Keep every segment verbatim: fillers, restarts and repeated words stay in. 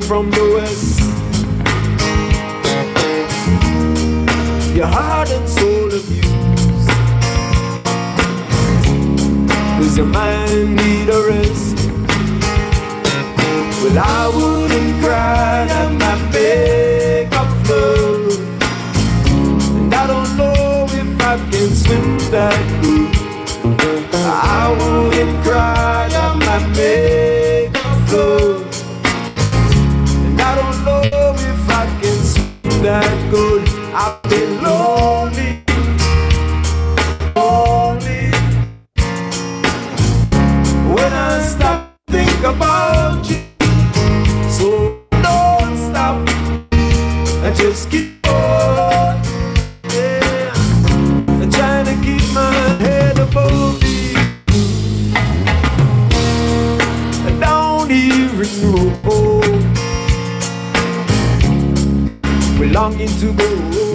from the west. Your heart and soul abused, 'cause your mind need a rest. Well, I wouldn't cry at my makeup flood, and I don't know if I can swim that good. I wouldn't cry at my makeup flood, and I don't know if I can swim that good. I've been lonely, lonely. When I stop to think about you, so don't stop, I just keep on, yeah. I'm trying to keep my head above me. I don't even know we're longing to go.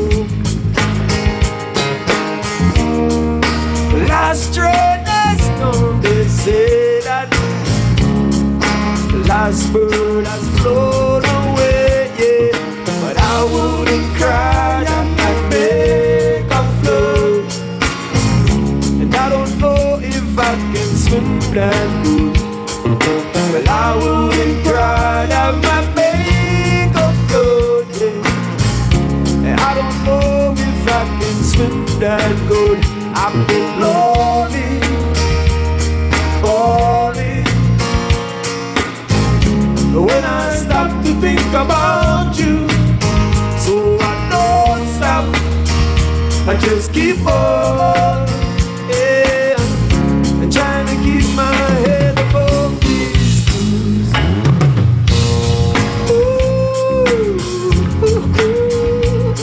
The last train has come, they say that the last bird has flown away, yeah. But I wouldn't cry at my makeup flood, and I don't know if I can swim that good. Well, I wouldn't cry at my makeup flood, yeah. And I don't know if I can swim that good. I've been lonely, lonely. When I stop to think about you, so I don't stop, I just keep on, yeah. I'm trying to keep my head above these blues. Ooh, ooh, ooh.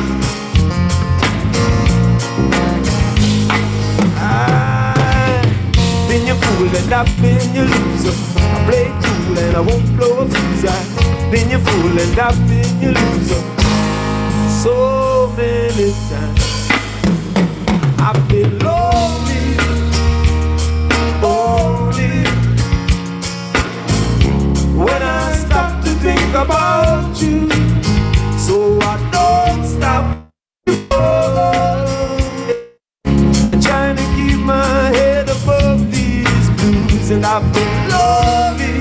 I've been your fool and I've been your loser. I play cool and I won't blow a fuse. I've been your fool and I've been your loser so many times. I've been lonely, lonely. When I stop to think about you, so I don't stop. I'm trying to keep my head above these blues, and I've been lonely,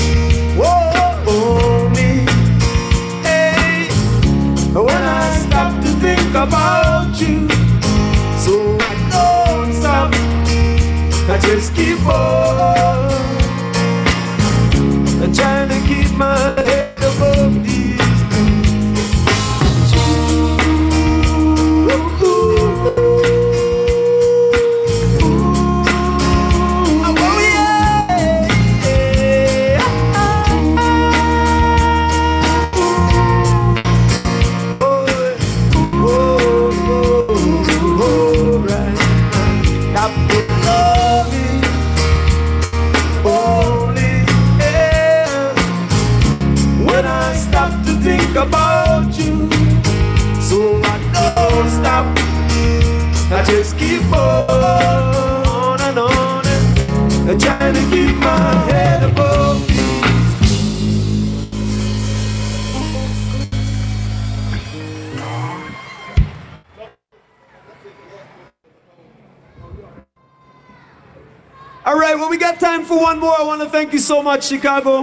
lonely. Hey, when I stop to think about you, so I don't stop, I just keep on. I'm trying to keep my head above these blues. Ooh, ooh, ooh. Oh yeah, yeah. Oh, oh, oh, oh, right. I've been loving only, yeah. When I stop to think about you, so I don't stop, I just keep on and on and trying to keep my head above these. All right, well, we got time for one more. I want to thank you so much, Chicago.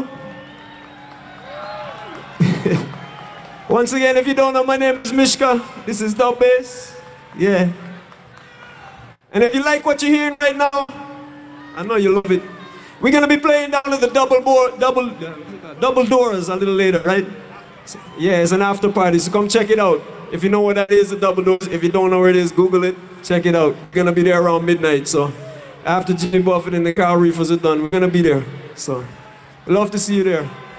Once again, if you don't know, my name is Mishka. This is Dub Bass. Yeah. And if you like what you're hearing right now, I know you love it. We're gonna be playing down at the double board, double, uh, double doors a little later, right? So, yeah, it's an after party, so come check it out. If you know what that is, the double doors. If you don't know where it is, Google it. Check it out. We're gonna be there around midnight. So after Jimmy Buffett and the Cow Reefers are done, we're gonna be there. So love to see you there.